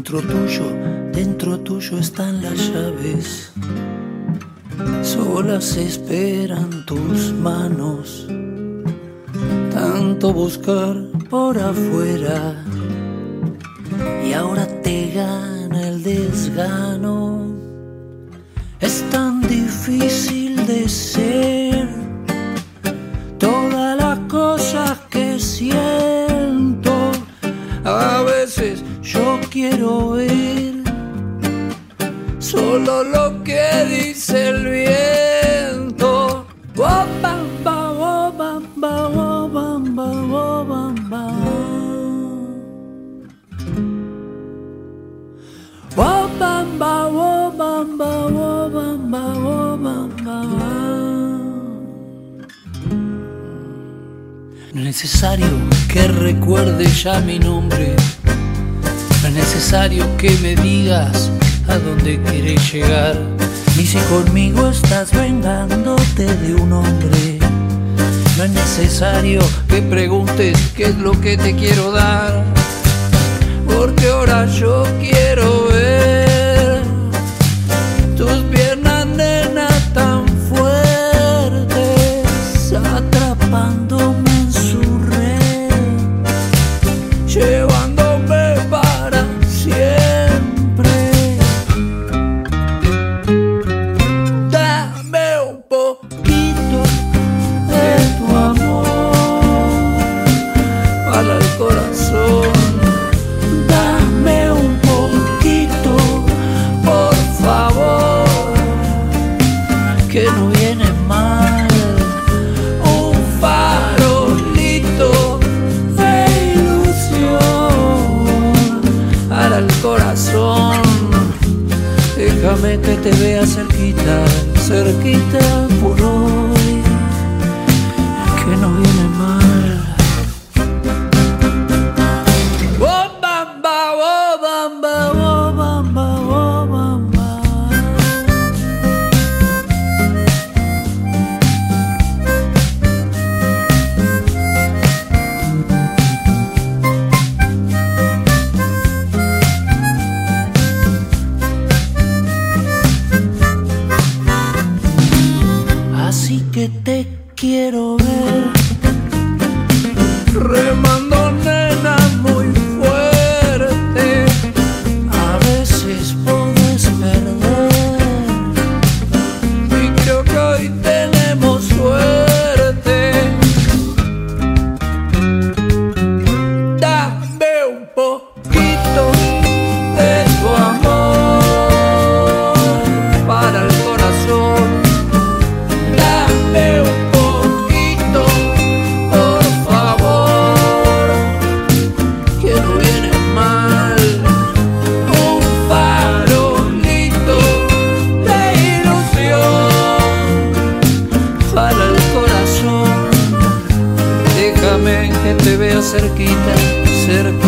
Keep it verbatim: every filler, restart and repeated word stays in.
Dentro tuyo, dentro tuyo están las llaves. Solas esperan tus manos. Tanto buscar por afuera y ahora te gana el desgano. Es tan difícil de ser todas las cosas que siento. A veces yo quiero ver solo lo que dice el viento. Oh, bam, bam, oh, bam, bam, oh, bam, bam, oh, bam, bam. Oh, bam, bam, oh, bam, bam, oh, bam, bam, oh, bam, bam. No es necesario que recuerde ya mi nombre. No es necesario que me digas a dónde quieres llegar, ni si conmigo estás vengándote de un hombre. No es necesario que preguntes qué es lo que te quiero dar, porque ahora yo quiero ver tus piernas, nena, tan fuertes, atrapándome en su red, llevándome para siempre. Que no viene mal, un farolito de ilusión para el corazón. Déjame que te vea cerquita, cerquita por hoy, que no viene mal. Oh, bamba, oh, bamba, oh, bamba, oh, bamba. Así que te quiero ver remando, nena, muy fuerte. A veces puedes perder y creo que hoy tenemos suerte. Dame un poquito de tu amor para el corazón. Dame un poquito, por favor, que no viene mal. Un farolito de ilusión para el corazón. Déjame que te vea cerquita, cerquita.